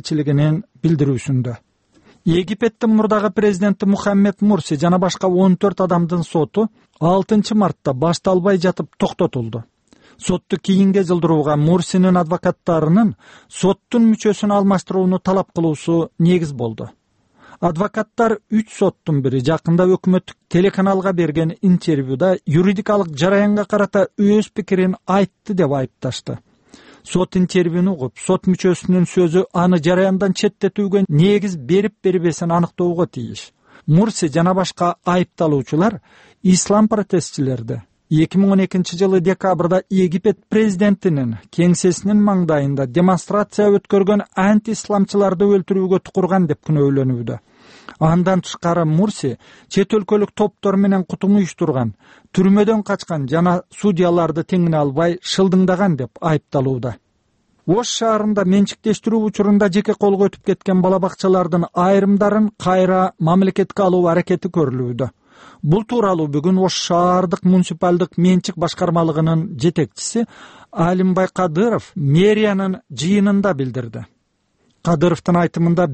элчилигинин билдирүүсүндө. Египеттин мурдагы президенти Мухаммед Мурси жана башка 14 адамдын соту 6 мартта башталбай жатып токтотулду. Сотту кийинге жылдырууга Мурсинин адвокаттарынын соттун мүчөсүн алмаштырууну талап кылуусу негиз болду. Адвокаттар 3 соттун бири жакында өкмөттүк телеканалга берген интервьюда юридикалык жараянга карата өз пикирин айтты деп айыпташты. Сот интервьюну угуп, сот мүчөсүнүн сөзү аны жараяндан четтетүүгө негиз берип-бербесин аныктоого тийиш. Мурси жана башка айыпталуучулар ислам протестчилерди 2012 жылы декабрда Египет президентинин кеңсесинин маңдайында демонстрация өткөргөн анти-исламчыларды өлтүрүүгө тукурган деп күнөөлөнүүдө. Андан тышкары Мурси чет өлкөлүк топтор менен кутум уюштурган, түрмөдөн качкан жана судьяларды теңине албай шылдыңдаган деп айыпталууда. Ош шаарында менчиктештирүү учурунда жеке колго өтүп кеткен бала бакчалардын айрымдарын кайра мамлекетке алуу аракети көрүлүүдө. Бул тууралуу бүгүн Ош шаардык муниципалдык менчик башкармалыгынын жетекчиси Алимбай Кадыров мэриянын жыйынында билдирди. Кадыровдун айтымында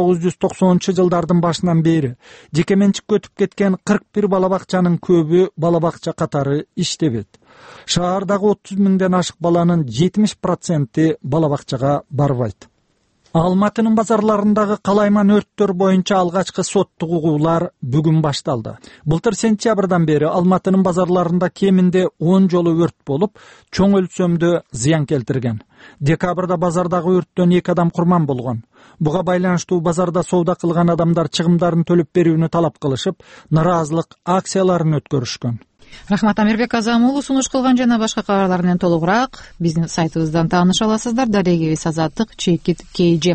1990 жылдардын башынан бери жеке менчикке өтүп кеткен 41 бала бакчанын көбү бала бакча катары иштебейт. Шаардагы 30 миңден ашык баланын 70% бала бакчага барбайт. Алматынын базарларындагы калайман өрттөр боюнча алгачкы соттук угуулар бүгүн башталды. Былтыр сентябрдан бери Алматынын базарларында кеминде 10 жолу өрт болуп, чоң өлчөмдө зыян келтирген. Декабрда базардагы өрттөн 2 адам курман болгон. Буга байланыштуу базарда соода кылган адамдар чыгымдарын төлөп берүүнү талап кылышып, нараазылык акцияларын өткөрүшкөн. Рахмат, Амирбек Азам уулу сунуш кылган жана башка кабарлар менен толугураак биздин сайтыбыздан тааныша аласыздар. Дарегибиз Азаттык Чекит KG.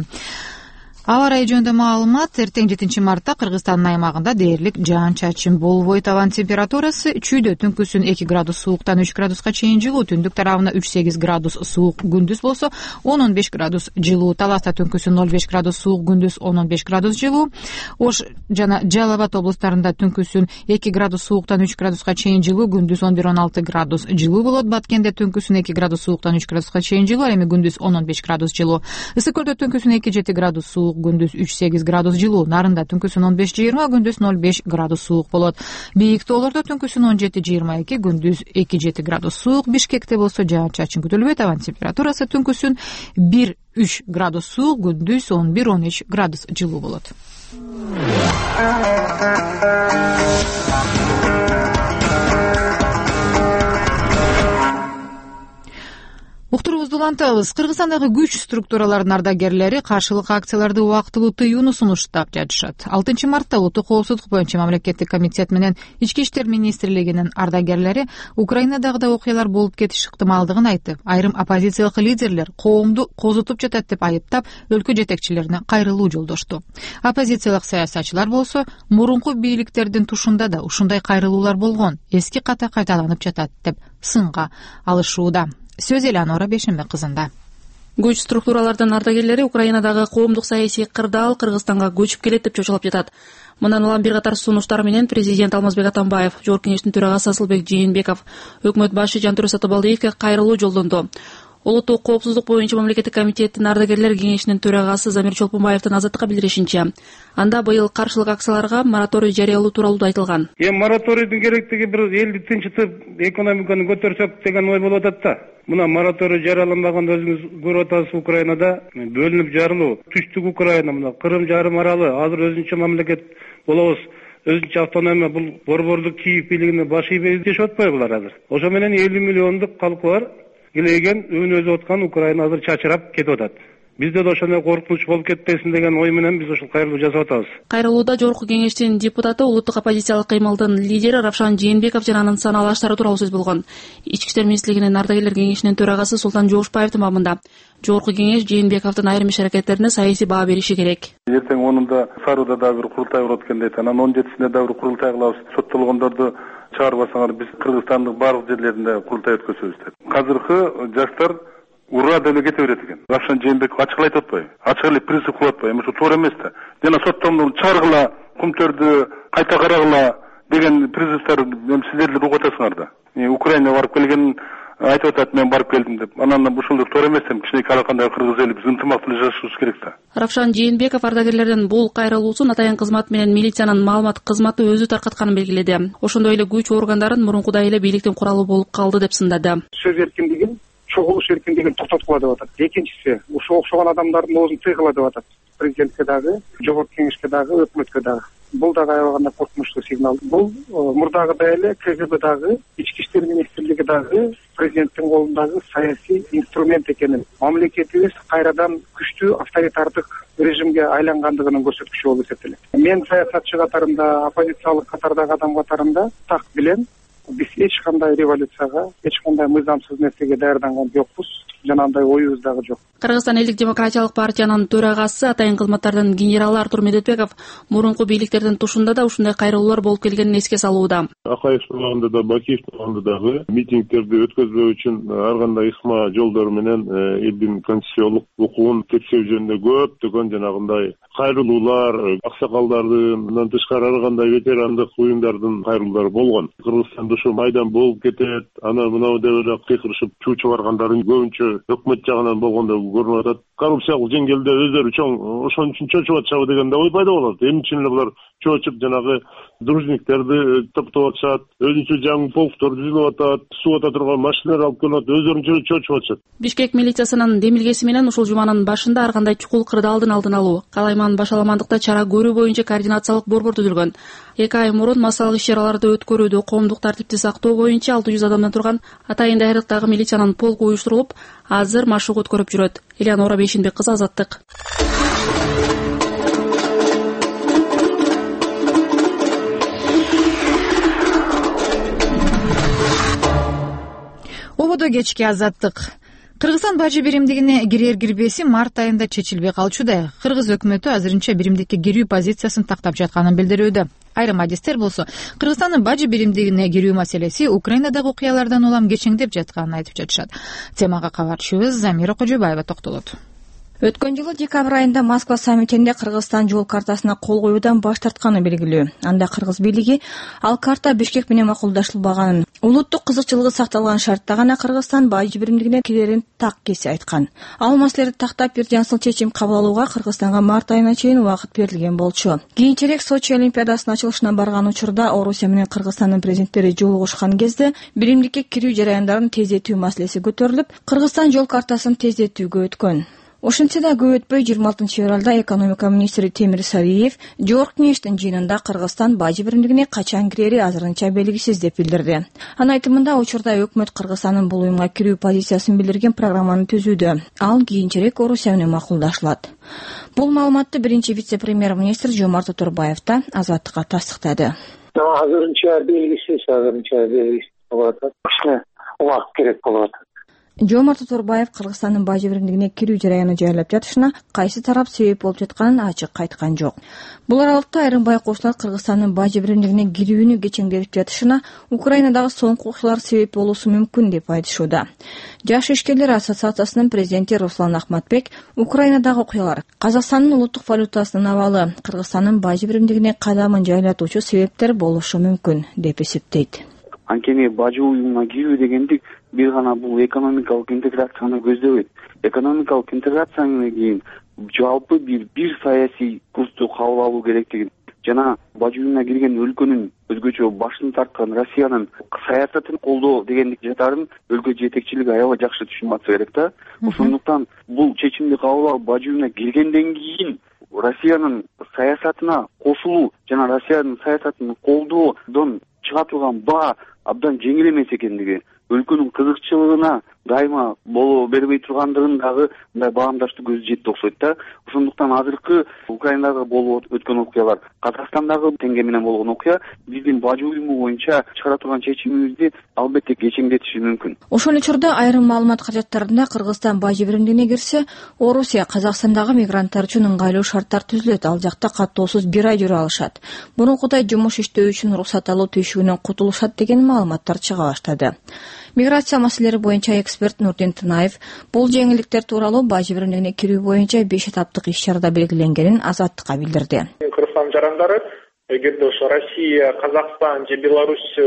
Аба ырайы жөнүндө маалымат: эртең 7 мартта Кыргызстандын аймагында дээрлик жаан-чачын болбойт. Абанын температурасы чүйдө түнкүсүн 2 градус сууктан 3 градуска чейин жылуу, түндүк тарабына 3-8 градус суук, күндүз болсо 10-15 градус жылуу. Таласта түнкүсүн 0-5 градус суук, күндүз 10-15 градус жылуу. Ош жана Жалал Абад облустарында түнкүсүн 2 градус сууктан 3 градуска чейин жылуу, күндүз 11-16 градус жылуу болот. Баткенде түнкүсүн 2 градус сууктан 3 градуска чейин жылуу, эми күндүз 10-15 градус жылуу. Ысык көлдө түнкүсүн 2-7 градус суук, күндүз 3-8 градус жылуу. Нарында түнкүсүн 15-20, күндүз 0-5 градус суук болот. Бийик тоолордо түнкүсүн 17-22, күндүз 2-7 градус суук. Бишкекте болсо жаан-чачын күтүлбөйт. Абанын температурасы түнкүсүн 1-3 градус суук, күндүз 11-13 градус жылуу болот. Уктуруубузду улантабыз. Кыргызстандагы күч структураларынын ардагерлери каршылык акцияларды убактылуу тыюуну сунуштап жатышат. 6 мартта улуттук коопсуздук боюнча мамлекеттик комитет менен Ички иштер министрлигинин ардагерлери Украинадагы окуялар болуп кетиш ыктымалдыгын айтып, айрым оппозициялык лидерлер коомду козутуп жатат деп айыптап, өлкө жетекчилерине кайрылуу жолдошту. Оппозициялык саясатчылар болсо мурунку бийликтердин тушунда да ушундай кайрылуулар болгон, эски ката кайталанып жатат деп сынга алышууда. Сөз Элеонора Бешенбек кызында. Күч структуралардын ардагерлери Украинадагы коомдук саясий кырдаал Кыргызстанга көчүп келет деп чочулап жатат. Мындан улам бир катар сунуштар менен президент Алмазбек Атамбаев, Жогорку кеңештин төрагасы Асылбек Жээнбеков, өкмөт башы Жантүрө Сатыбалдиевке кайрылуу жолдонду. Улуттук коопсуздук боюнча мамлекеттик комитеттин ардагерлер кеңешинин төрагасы Замир Чолпонбаевдин Азаттыкка билдиришинче, анда быйыл каршылык акцияларга мораторий жарыялоо тууралуу айтылган. Мораторийдин керектиги бир элди тынчытып, экономиканы көтөрсөк деген ой болуп атат да. Мына мораторий жарыяланбаганда өзүңүз көрүп атасыз, Украинада бөлүнүп жарылуу, түштүк Украина, мына Кырым жарым аралы азыр өзүнчө мамлекет болобуз. Өзүнчө автономия, бул борбордук Киев бийлигине баш ийбей дешип атпайбы булар азыр. Ошо менен 50 миллиондук калкы бар. Келеген өнүзүп аткан Украина азыр чачырап кетип атат. Бизде да ошондой коркунуч болуп кетпесин деген ой менен биз ушул кайрылуу жасап атабыз. Кайрылууда Жогорку кеңештин депутаты, улуттук оппозициялык кыймылдын лидери Равшан Жээнбеков жана анын санаалаштары тууралуу сөз болгон. Ички иштер министрлигинин ардагерлер кеңешинин төрагасы Султан Жогушбаевдин мамында Жогорку кеңеш Жээнбековдун айрым иш аракеттерине саясий баа бериши керек. Эртең 10-да Сарыда да бир курултай болот экен дейт. Анан 17-синде да бир курултай кылабыз. Соттолгондорду чыгарбасаңар биз Кыргызстандын барлык жерлеринде курултай өткөзөбүз деп. Азыркы жаштар ура деп кете берет экен. Равшан Жээнбеков ачык айтып атпайбы? Ачык эле принцип кылып атпайбы? Ошо туура эмес да. Жана соттомду чыгаргыла, кумтөрдү кайта карагыла деген принциптер силер да угуп атасыңар да. Украинага барып келген айтып атат, мен барып келдим деп. Анан ушул туура эмес эми, кичинекей ар кандай кыргыз эли биз ынтымактуу жашашыбыз керек да. Равшан Жээнбеков ардагерлердин бул кайрылуусун атайын кызмат менен милициянын маалымат кызматы өзү таркатканын белгиледи. Ошондой эле күч органдарын мурункудай эле бийликтин куралы болуп калды деп сындады. Сөз эркиндигин, чогулуш эркиндигин токтоткула деп атат. Экинчиси, ушул окшогон адамдардын оозун тыйгыла деп атат. Президентке дагы, жогорку кеңешке дагы, өкмөткө дагы. Бул дагы аябаганда коркунучтуу сигнал. Бул мурдагыдай эле КГБ дагы, Ички иштер министрлиги дагы президенттин колундагы саясий инструмент экенин, мамлекетибиз кайрадан күчтүү авторитардык режимге айлангандыгынын көрсөткүчү болуп эсептелет. Мен саясатчы катарында, оппозициялык катардагы адам катарында так билем, биз эч кандай революцияга, эч кандай мыйзамсыз нерсеге даярданган жокпуз. Жанагындай оюбуз дагы жок. Кыргызстан элдик демократиялык партиянын төрагасы, атайын кызматтардын генералы Артур Медетбеков мурунку бийликтердин тушунда да ушундай кайрылуулар болуп келгенин эске салууда. Акаев турганда да, Бакиев турганда дагы митингтерди өткөзбөө үчүн ар кандай ыкма жолдор менен элдин конституциялык укугун текшерүү жөнүндө көптөгөн жанагындай кайрылуулар, аксакалдардын тышкары ар кандай ветерандык уюмдардын кайрылуулары болгон. Кыргызстанда ушу майдан болуп кетет, анан мынау деп эле кыйкырышып чуу чыгаргандарын көбүнчө өкмөт жагынан болгондо көрүнүп атат. Коррупциялык жеңгелде өздөрү чоң ошон үчүн чочуп атышабы деген ой пайда болот. Эмне үчүн эле булар чочуп жанагы дружниктерди топтоп атышат, өзүнчө жаңы полктор түзүлүп атат, суу ата турган машиналар алып келип атат, өздөрүнчө чочуп атышат. Бишкек милициясынын демилгеси менен ушул жуманын башында ар кандай чукул кырдаалдын алдын алуу, калайман башаламандыкта чара көрүү боюнча координациялык борбор түзүлгөн. 2 ай мурун массалык иш-чараларды өткөрүүдө коомдук тартипти сактоо боюнча 600 адамдан турган атайын даярдыктагы милициянын полку уюштурулуп, азыр машык өткөрүп жүрөт. Элеонора Бейшенбек кызы, Азаттык. Ободо кечки Азаттык. Кыргызстан бажы биримдигине кирер-кирбеси март айында чечилбей калчудай. Кыргыз өкмөтү азырынча биримдикке кирүү позициясын тактап жатканын билдирүүдө. Айрым адистер болсо Кыргызстандын бажы биримдигине кирүү маселеси Украинадагы окуялардан улам кечеңдеп жатканын айтып жатышат. Темага кабарчыбыз Замира Кожобаева токтолот. Өткөн жылы декабрь айында Москва саммитинде Кыргызстан жол картасына кол коюудан баш тартканы белгилүү. Анда кыргыз бийлиги ал карта Бишкек менен макулдашылбаганын, улуттук кызыкчылыгы сакталган шартта гана Кыргызстан бажы биримдигине кирерин так кесе айткан. Ал маселени тактап бир жаңсыл чечим кабыл алууга Кыргызстанга март айына чейин убакыт берилген болчу. Кийинчерээк Сочи олимпиадасынын ачылышына барган учурда Орусия менен Кыргызстандын президенттери жолугушкан кезде биримдикке кирүү жараяндарын тездетүү маселеси көтөрүлүп, Кыргызстан жол картасын тездетүүгө өткөн. Ошентсе да көп өтпөй 26 февралда экономика министри Темир Савиев жогорку кеңештин жыйынында Кыргызстан бажы биримдигине качан кирери азырынча белгисиз деп билдирди. Анын айтымында учурда өкмөт Кыргызстандын бул уюмга кирүү позициясын билдирген программаны түзүүдө. Ал кийинчерээк Орусия менен макулдашылат. Бул маалыматты биринчи вице-премьер-министр Жомарт Оторбаев да Азаттыкка тастыктады. Азырынча белгисиз болот. Кичине убакыт керек болот. Жомарт Оторбаев Кыргызстандын бажы биримдигине кирүү жараяны жайлап жатышына кайсы тарап себеп болуп жатканын ачык айткан жок. Бул аралыкта айрым байкоочулар Кыргызстандын бажы биримдигине кирүүнү кечеңдетип жатышына Украинадагы соңку окуялар себеп болуусу мүмкүн деп айтышууда. Жаш ишкерлер ассоциациясынын президенти Руслан Ахматбек Украинадагы окуялар, Казакстандын улуттук валютасынын абалы Кыргызстандын бажы биримдигине кадамын жайлатуучу себептер болушу мүмкүн деп эсептейт. Анткени бажы уюмуна кирүү дегенди бир гана бул экономикалык интеграцияны көздөбөйт. Экономикалык интеграциядан кийин жалпы бир саясий курсту кабыл алуу керектигин жана бажы уюмуна кирген өлкөнүн өзгөчө башын тарткан Россиянын саясатын колдоо дегендик жатарын өлкө жетекчилиги аябай жакшы түшүнүп атса керек да. Ошондуктан бул чечимди кабыл алып бажы уюмуна киргенден кийин Россиянын саясатына кошулуу жана Россиянын саясатын колдоодон чыга турган баа абдан жеңил эмес экендиги, өлкөнүн кызыкчылыгына дайыма боло бербей тургандыгын дагы мындай баамдаштуу көзү жетти окшойт да. Ошондуктан азыркы Украинадагы болуп өткөн окуялар, Казакстандагы теңге менен болгон окуя биздин бажы уюму боюнча чыгара турган чечимибизди албетте кечеңдетиши мүмкүн. Ошол учурда айрым маалымат каражаттарында Кыргызстан бажы биримдигине кирсе, Орусия Казакстандагы мигранттар үчүн ыңгайлуу шарттар түзүлөт. Ал жакта каттоосуз 1 ай жүрө алышат. Мурункудай жумуш иштөө үчүн уруксат алуу түйшүгүнөн кутулушат деген маалыматтар чыга баштады. Миграция маселелери боюнча эксперт Нурдин Тунаев бул жеңилдиктер тууралуу бажы биримдигине кирүү боюнча 5 этаптык иш-чарада белгиленгенин Азаттыкка билдирди. Кыргызстан жарандары эгерде ошо Россия, Казакстан же Беларусь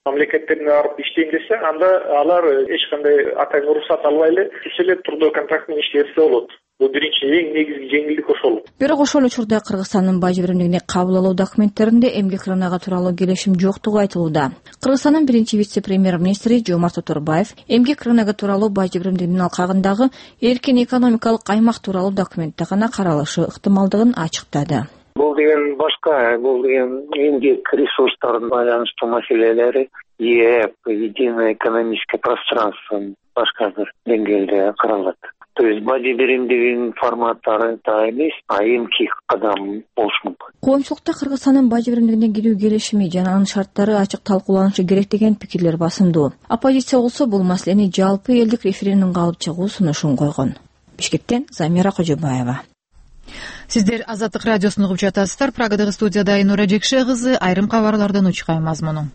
мамлекеттерине барып иштейм десе, анда алар эч кандай атайын уруксат албай эле түз эле трудовой контракт менен иштесе болот. Бул биринчи эң негизги жеңилдик ошол. Бирок ошол учурда Кыргызстандын бажы биримдигине кабыл алуу документтеринде эмгек рыногу тууралуу келишим жоктугу айтылууда. Кыргызстандын биринчи вице-премьер-министри Жомарт Оторбаев эмгек рыногу тууралуу бажы биримдигинин алкагындагы эркин экономикалык аймак тууралуу документте гана каралышы ыктымалдыгын ачыктады. Бул деген башка, бул деген эмгек ресурстарына байланыштуу маселелери, ЕЭП, единое экономическое пространство башка бир деңгээлде каралат. То есть бажы биримдигинин форматтары да эмес, а эмки кадам болушу мүмкүн. Коомчулукта Кыргызстандын бажы биримдигине кирүү келишими жана анын шарттары ачык талкууланышы керек деген пикирлер басымдуу. Оппозиция болсо бул маселени жалпы элдик референдумга алып чыгуу сунушун койгон. Бишкектен Замира Кожобаева. Сиздер Азаттык радиосун угуп жатасыздар. Прагадагы студияда Айнура Жекше кызы, айрым кабарлардан учкай мазмуну.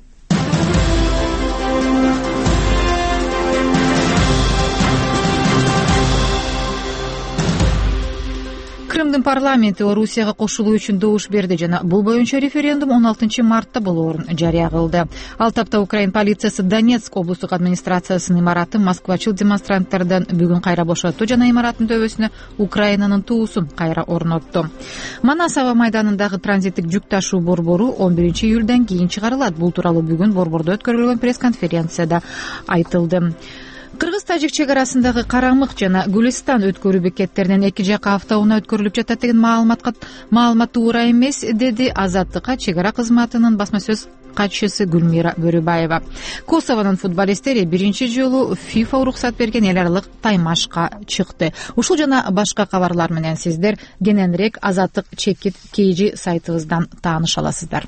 Крымдын парламенти Орусияга кошулуу үчүн добуш берди жана бул боюнча референдум 16 мартта болоорун жарыя кылды. Ал тапта Украин полициясы Донецк облустук администрациясынын имаратын москвачыл демонстранттардан бүгүн кайра бошотту жана имараттын төбөсүнө Украинанын туусун кайра орнотту. Манас аба майданындагы транзиттик жүк ташуу борбору 11 июлдан кийин чыгарылат. Бул тууралуу бүгүн борбордо өткөрүлгөн пресс-конференцияда айтылды. Кыргыз-тажик чек арасындагы Карамык жана Гүлистан өткөрүү бекеттеринен эки жака автоунаа өткөрүлүп жатат деген маалымат туура эмес, деди Азаттыкка чек ара кызматынын басма сөз катчысы Гүлмира Бөрүбаева. Косовонун футболисттери биринчи жолу ФИФА уруксат берген эл аралык таймашка чыкты. Ушул жана башка кабарлар менен сиздер кененирээк Азаттык чекит KG сайтыбыздан тааныша аласыздар.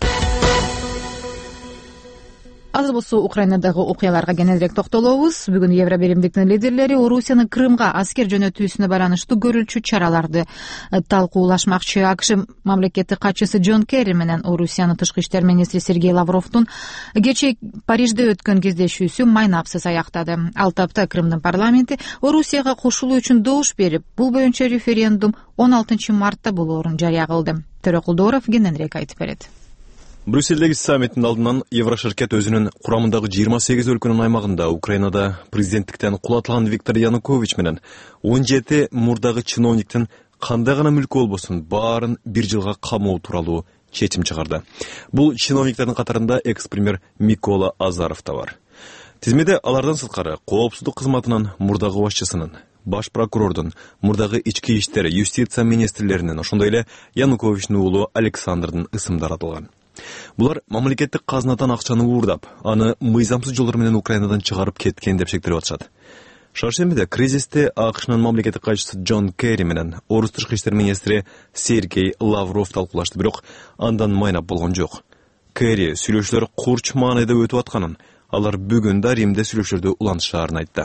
Азыр болсо Украинадагы окуяларга кененирээк токтолобуз. Бүгүн Евро биримдиктин лидерлери Орусиянын Крымга аскер жөнөтүүсүнө байланыштуу көрүлчү чараларды талкуулашмакчы. АКШ мамлекеттик катчысы Джон Керри менен Орусиянын тышкы иштер министри Сергей Лавровдун кечээ Парижде өткөн кездешүүсү майнапсыз аяктады. Ал тапта Крымдын парламенти Орусияга кошулуу үчүн добуш берип, бул боюнча референдум 16 мартта болоорун жарыя кылды. Төрөкулдоров кененирээк айтып берет. Брюссельдеги саммиттин алдынан Евроширкет өзүнүн курамындагы 28 өлкөнүн аймагында Украинада президенттиктен кулатылган Виктор Янукович менен 17 мурдагы чиновниктин кандай гана мүлкү болбосун баарын 1 жылга камоо тууралуу чечим чыгарды. Бул чиновниктердин катарында экс-премьер Микола Азаров да бар. Тизмеде алардан сырткары коопсуздук кызматынын мурдагы башчысынын, баш прокурордун, мурдагы ички иштер, юстиция министрлеринин, ошондой эле Януковичтин уулу Александрдын ысымдары атылган. Булар мамлекеттик казынадан акчаны уурдап, аны мыйзамсыз жолдор менен Украинадан чыгарып кеткен деп шектелип атышат. Шаршембиде кризисте АКШнын мамлекеттик катчысы Джон Керри менен Орус тышкы иштер министри Сергей Лавров талкуулашты, бирок андан майнап болгон жок. Керри сүйлөшүүлөр курч маанайда өтүп атканын, алар бүгүн да Римде сүйлөшүүлөрдү улантышаарын айтты.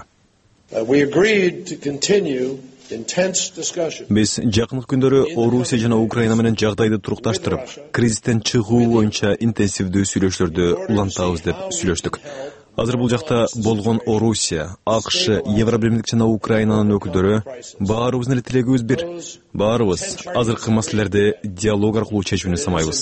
Биз жакынкы күндөрү Орусия жана Украина менен жагдайды турукташтырып, кризистен чыгуу боюнча интенсивдүү сүйлөшүүлөрдү улантабыз деп сүйлөштүк. Азыр бул жакта болгон Орусия, АКШ, Евробиримдик жана Украинанын өкүлдөрү баарыбыздын эле тилегибиз бир. Баарыбыз азыркы маселелерди диалог аркылуу чечүүнү самайбыз.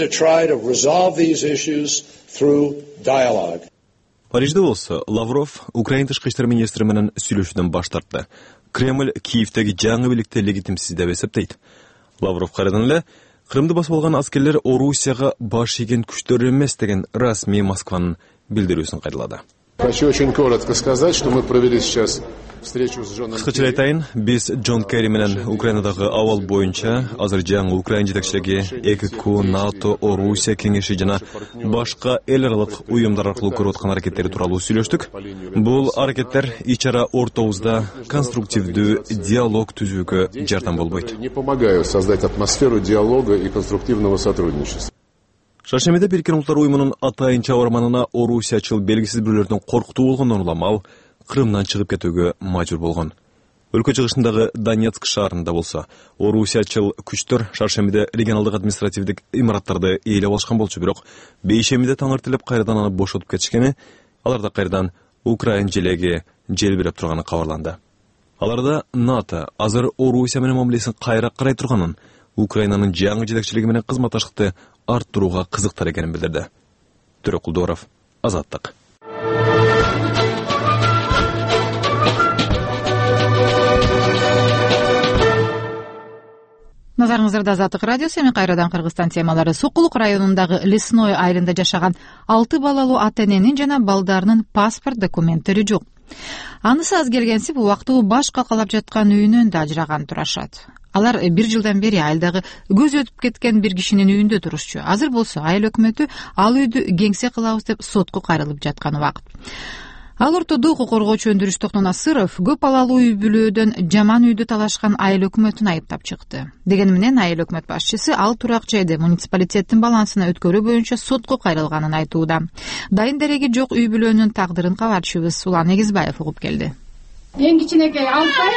Парижде болсо Лавров Украин тышкы иштер министри менен сүйлөшүүдөн баш тартты. Кремль Киевдеги жаңы бийликти легитимсиз деп эсептейт. Лавров кайрадан эле Крымды басып алган аскерлер Орусияга баш ийген күчтөр эмес деген расмий Москванын билдирүүсүн кайдалады. Хочу очень коротко сказать, что мы провели сейчас встречу с Джоном. Кыскача айтайын, биз Джон Керри менен Украинадагы абал боюнча азыр жаңы Украин жетекчилиги, ЭКК, НАТО, Орусия кеңеши жана башка эл аралык уюмдар аркылуу көрүп аткан аракеттери тууралуу сүйлөштүк. Бул аракеттер ичара ортобузда конструктивдүү диалог түзүүгө жардам болбойт. Не помогают создать атмосферу диалога и конструктивного сотрудничества. Шаршембиде Бириккен Улуттар уюмунун атайын чабарманына Орусиячыл белгисиз бирлердин коркутуу болгондон улам ал Крымдан чыгып кетүүгө мажбур болгон. Өлкө чыгышындагы Донецк шаарында болсо, Орусиячыл күчтөр Шаршембиде регионалдык административдик имараттарды ээлеп алышкан болчу, бирок бейшембиде таңертелеп кайрадан аны бошотуп кетишкени, аларда кайрадан Украин желеги желбиреп турганы кабарланды. Аларда НАТО азыр Орусия менен мамилесин кайра карай турганын, Украинанын жаңы жетекчилиги менен кызматташтыкты арттырууга кызыктар экенин билдирди. Төрөкулдоров, Азаттык. Назарыңыздарда Азаттык радиосу. Эми кайрадан Кыргызстан темалары. Сокулук районундагы Лесное айылында жашаган 6 балалуу ата-эненин жана балдарынын паспорт документтери жок. Анысы аз келгенсип убактылуу башка калап жаткан үйүнөн да ажыраган турашат. Алар 1 жылдан бери айылдагы көз өтүп кеткен бир кишинин үйүндө турушчу. Азыр болсо айыл өкмөтү ал үйдү кеңсе кылабыз деп сотко кайрылып жаткан убакыт. Ал ортодо укук коргоочу Өндүрүш Токтонасыров көп балалуу үй бүлөөдөн жаман үйдү талашкан айыл өкмөтүн айыптап чыкты. Дегени менен айыл өкмөт башчысы ал турак жайды муниципалитеттин балансына өткөрүү боюнча сотко кайрылганын айтууда. Дайын дереги жок үй бүлөнүн тагдырын кабарчыбыз Улан Эгизбаев угуп келди. Эң кичинекей Алтай.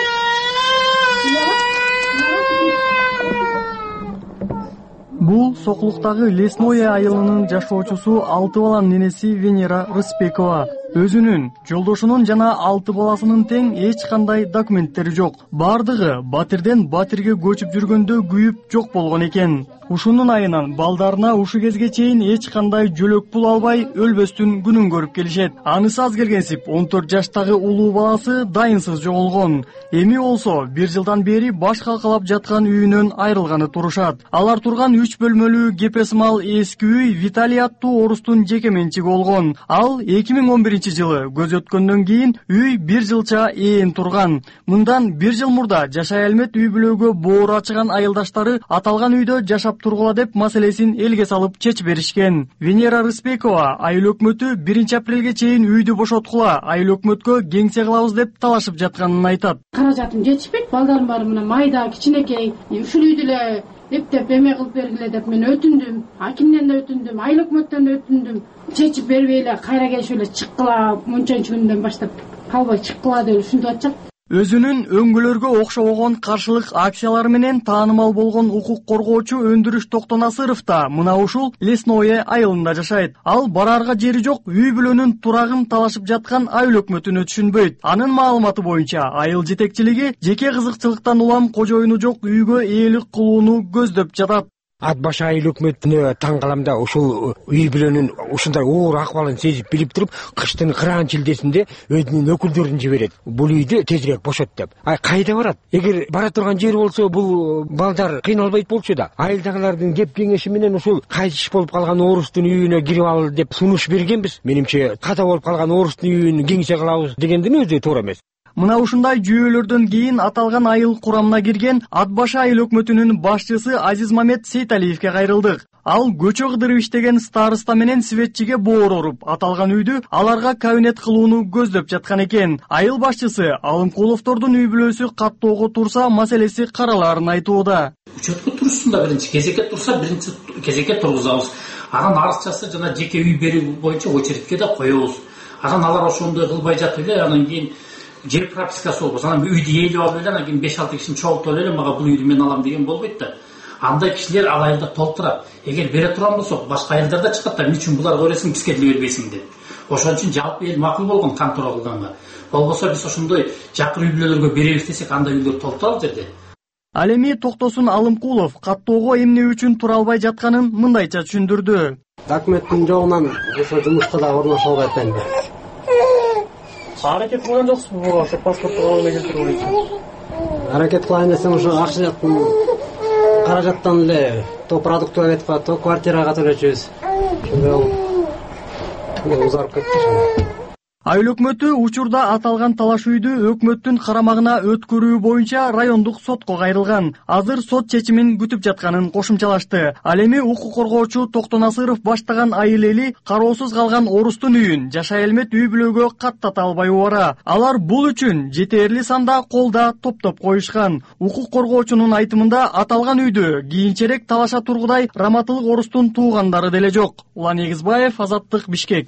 Бул Сокулуктагы Лесное айылынын жашоочусу 6 баланын ненеси Венера Рыспекова. Өзүнүн, жолдошунун жана 6 баласынын тең эч кандай документтери жок. Бардыгы батирден батирге көчүп жүргөндө күйүп жок болгон экен. Ушунун айынан балдарына ушу кезге чейин эч кандай жөлөк пул албай өлбөстүн күнүн көрүп келишет. Анысы аз келгенсип 14 жаштагы улуу баласы дайынсыз жоголгон. Эми болсо 1 жылдан бери баш калкалап жаткан үйүнөн айрылганы турушат. Алар турган 3 бөлмөлүү гепесмал эски үй Виталий аттуу орустун жеке менчиги болгон. Ал 2011 жылы көз өткөндөн кийин үй 1 жылча ээн турган. Мындан 1 жыл мурда Жашай Элмет үй бүлөгө боор ачыган айылдаштары аталган үйдө жашап тургула деп маселесин элге салып чечип беришкен. Венера Рыспекова айыл өкмөтү 1 апрелге чейин үйдү бошоткула, айыл өкмөткө кеңсе кылабыз деп талашып жатканын айтат. Каражатым жетишпейт, балдарым баары мына майда кичинекей, ушул үйдү эле эптеп эме кылып бергиле деп мен өтүндүм. Акимден да өтүндүм, айыл өкмөттөн да өтүндүм. Чечип бербей эле кайра келип эле чыккыла, мынчанчы күндөн баштап калбай чыккыла деп ушинтип атышат. Өзүнүн өңгөлөргө окшобогон каршылык акциялары менен таанымал болгон укук коргоочу Өндүрүш Токтонасыров да мына ушул Лесное айылында жашайт. Ал бараарга жери жок үй бүлөнүн турагын талашып жаткан айыл өкмөтүнө түшүнбөйт. Анын маалыматы боюнча айыл жетекчилиги жеке кызыкчылыктан улам кожоюну жок үйгө ээлик кылууну көздөп жатат. Ат башы айыл өкмөтүнө таң калам да, ушул үй бүлөнүн ушундай оор акыбалын сезип билип туруп, кыштын кыраан чилдесинде өзүнүн өкүлдөрүн жиберет. Бул үйдү тезирээк бошот деп. Кайда барат? Эгер бара турган жери болсо, бул балдар кыйналбайт болчу да. Айылдагылардын кеп кеңеши менен ушул кайтыш болуп калган орустун үйүнө кирип ал деп сунуш бергенбиз. Менимче, ката болуп калган орустун үйүн кеңсе кылабыз дегендин өзү туура эмес. Мына ушундай жүйөлөрдөн кийин аталган айыл курамына кирген Ат башы айыл өкмөтүнүн башчысы Азизмамет Сейталиевке кайрылдык. Ал көчө кыдырып иштеген староста менен светчиге боор уруп, аталган үйдү аларга кабинет кылууну көздөп жаткан экен. Айыл башчысы Алымкуловдордун үй бүлөсү каттоого турса маселеси каралаарын айтууда. Учетко турушсун да, биринчи кезекке турса, биринчи кезекке тургузабыз. Анан арызчасы жана жеке үй берүү боюнча очередке да коебуз. Анан алар ошондой кылбай жатып эле, анан кийин жер пропискасы болбосо, анан үйдү ээлеп алып эле, анан кийин 5-6 кишини чогултуп эле, мага бул үйдү мен алам деген болбойт да. Андай кишилер ал айылда толтурат. Эгер бере турган болсок, башка айылдарда чыгат да, эмне үчүн буларга бересиң, бизге деле бербейсиң деп. Ошон үчүн жалпы эл макул болгон контора кылганга. Болбосо биз ошондой жакыр үй бүлөлөргө беребиз десек, андай үйлөр толтурабыз жерде. Ал эми токтосун Алымкулов каттоого эмне үчүн тура албай жатканын мындайча түшүндүрдү. Документтин жогунан ошо жумушка да орношо албай атпайм. Аракет кылган жоксузбу буга, ошо паспортту колуна келтирип койсоң? Аракет кылайын десем, ошо акча жактан каражаттан эле то продуктовый ветка, то квартирага төлөчүбүз. Ошондой узарып кетти. Айыл өкмөтү учурда аталган талаш үйдү өкмөттүн карамагына өткөрүү боюнча райондук сотко кайрылган. Азыр сот чечимин күтүп жатканын кошумчалашты. Ал эми укук коргоочу Токтонасыров баштаган айыл эли кароосуз калган орустун үйүн Жашай Элмет үй бүлөгө каттата албай убара. Алар бул үчүн жетерли санда колда топтоп коюшкан. Укук коргоочунун айтымында аталган үйдү кийинчерээк талаша тургудай раматылык орустун туугандары деле жок. Улан Эгизбаев, Азаттык, Бишкек.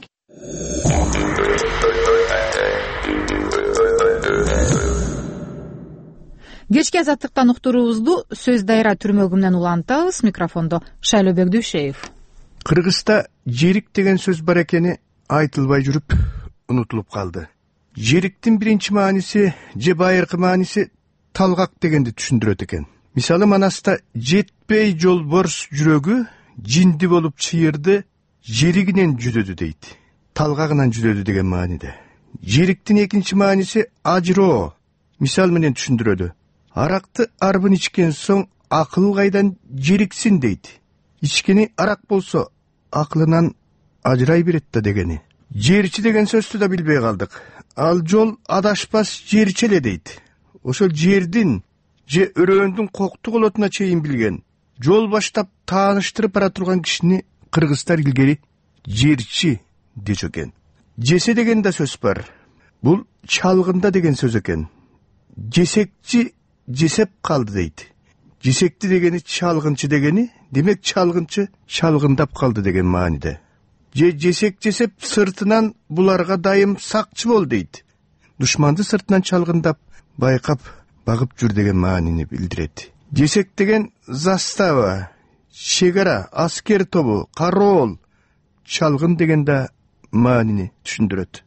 Кечки Азаттыктан уктуруубузду Сөз дайра түрмөгүмүнөн улантабыз. Микрофондо Шайлообек Дүйшеев. Кыргызста жерик деген сөз бар экени айтылбай жүрүп унутулуп калды. Жериктин биринчи мааниси же байыркы мааниси талгак дегенди түшүндүрөт экен. Мисалы Манаста жетпей жолборс жүрөгү жинди болуп чыйырды жеригинен жүдөдү дейт. талгагынан жүрөдү деген мааниде. Жериктин экинчи мааниси ажыроо мисал менен түшүндүрөдү. Аракты арбын ичкен соң акыл кайдан жериксин дейт. Ичкени арак болсо акылынан ажырай берет да дегени. Жерчи деген сөздү да билбей калдык. Ал жол адашпас жерчи эле дейт. Ошол жердин же өрөөндүн коктук олотуна чейин билген, жол баштап тааныштырып бара турган кишини кыргыздар илгери жерчи дечү экен. Жесе деген да сөз бар. Бул чалгында деген сөз экен. Жесекчи жесеп калды дейт. Жесекти дегени чалгынчы дегени, демек чалгынчы чалгындап калды деген мааниде. Же жесек жесеп сыртынан буларга дайым сакчы бол дейт. Душманды сыртынан чалгындап, байкап, багып жүр деген маанини билдирет. Жесек деген застава, чегара, аскер тобу, кароол, чалгын деген да маанини түшүндүрөт.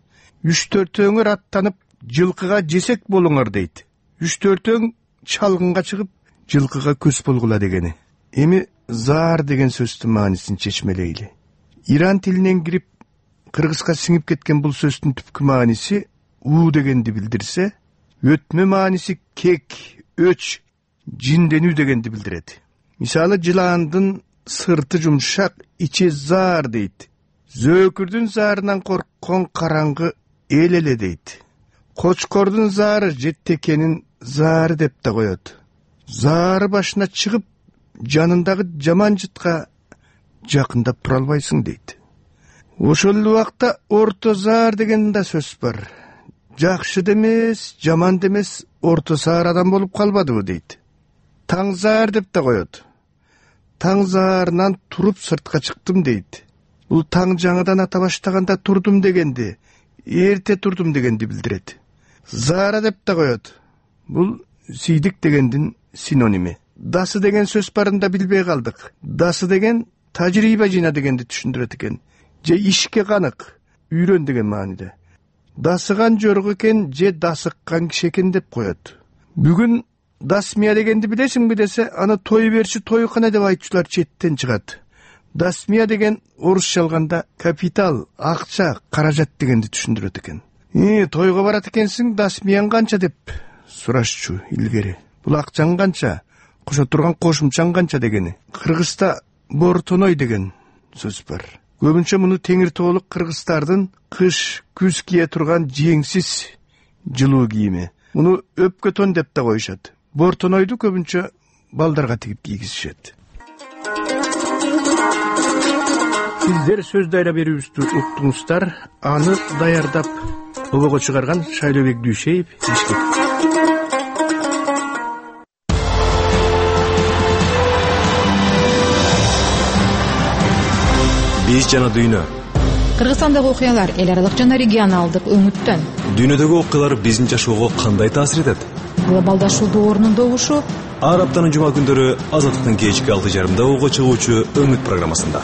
3-4 аттанып, жылкыга жесек болуңар дейт. 3-4 чалгынга чыгып, жылкыга көз болгула дегени. Эми заар деген сөздүн маанисин чечмелейли. Иран тилинен кирип, кыргызга сиңип кеткен бул сөздүн түпкү мааниси уу дегенди билдирсе, өтмө мааниси кек, өч, жинденүү дегенди билдирет. Мисалы жылаандын сырты жумшак, ичи заар дейт. Зөөкүрдүн заарынан корккон караңгы эл эле дейт. Кочкордун заары жеттекенин заары деп да коет. Заары башына чыгып, жанындагы жаман жытка жакындап тура албайсың дейт. Ошол убакта орто заар деген да сөз бар. Жакшы демес, жаман демес, орто заар адам болуп калбадыбы дейт. Таң заар деп да коет. Таң заарынан туруп сыртка чыктым дейт. Бул таң жаңыдан ата баштаганда турдум дегенди, эрте турдум дегенди билдирет. Заара деп да коет. Бул сийдик дегендин синоними. Дасы деген сөз барын да билбей калдык. Дасы деген тажрыйба жыйна дегенди түшүндүрөт экен. Же ишке канык, үйрөн деген мааниде. Дасыган жорго экен, же дасыккан киши экен деп коет. Бүгүн дасмия дегенди билесиңби десе, аны той берчи тойкана деп айтчулар четтен чыгат. Дасмия деген орусча алганда капитал, акча, каражат дегенди түшүндүрөт экен. Тойго барат экенсиң, дасмияң канча деп сурашчу илгери. Бул акчаң канча, кошо турган кошумчаң канча дегени. Кыргызда бортоной деген сөз бар. Көбүнчө муну теңир тоолук кыргыздардын кыш, күз кие турган жеңсиз жылуу кийими. Муну өпкө деп да коюшат. Бортонойду көбүнчө балдарга тигип кийгизишет. Сиздер сөз дайра берүүбүздү уктуңуздар. Аны даярдап обого чыгарган Шайлообек Дүйшеев, Бишкек. Биз жана дүйнө. Кыргызстандагы окуялар эл аралык жана регионалдык өңүттөн. Дүйнөдөгү окуялар биздин жашоого кандай таасир этет? Глобалдашуу доорунун добушу. Ар аптанын жума күндөрү Азаттыктын кечки 6:30 ого чыгуучу Өңүт программасында.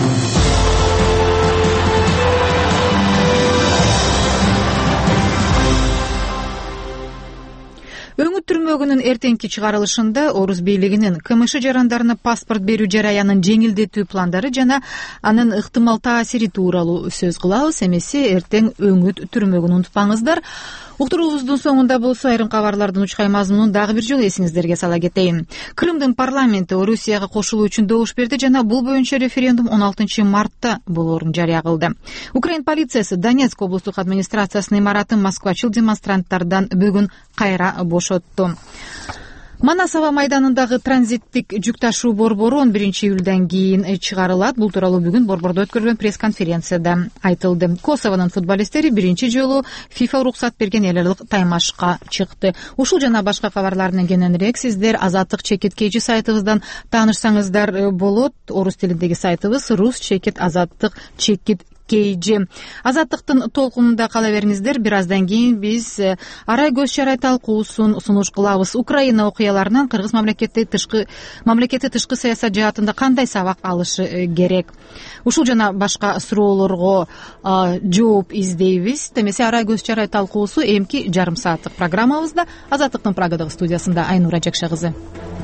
Өңүт түрмөгүнүн эртеңки чыгарылышында Орус бийлигинин КМШ жарандарына паспорт берүү жараянын жеңилдетүү пландары жана анын ыктымал таасири тууралуу сөз кылабыз. Эмеси эртең Өңүт түрмөгүн унутпаңыздар. Уктуруубуздун соңунда болсо айрым кабарлардын учкай мазмунун дагы бир жолу эсиңиздерге сала кетейин. Крымдын парламенти Орусияга кошулуу үчүн добуш берди жана бул боюнча референдум 16 мартта болоорун жарыя кылды. Украин полициясы Донецк облустук администрациясынын имаратын москвачыл демонстранттардан бүгүн кайра бошотту. Манас аба майданындагы транзиттик жүк ташуу борбору 11 июлдан кийин чыгарылат. Бул тууралуу бүгүн борбордо өткөрүлгөн пресс-конференцияда айтылды. Косованын футболисттери биринчи жолу FIFA уруксат берген эл аралык таймашка чыкты. Ушул жана башка кабарлар менен кененирээк сиздер Азаттык чекит KG сайтыбыздан таанышсаңыздар болот. Орус тилиндеги сайтыбыз рус чекит азаттык чекит KG. Азаттыктын толкунунда кала бериңиздер. Бир аздан кийин биз арай көз чарай талкуусун сунуш кылабыз. Украина окуяларынан Кыргыз мамлекети тышкы саясат жаатында кандай сабак алышы керек? Ушул жана башка суроолорго жооп издейбиз. Демесе арай көз чарай талкуусу эмки жарым сааттык программабызда Азаттыктын Прагадагы студиясында Айнура Жакша кызы.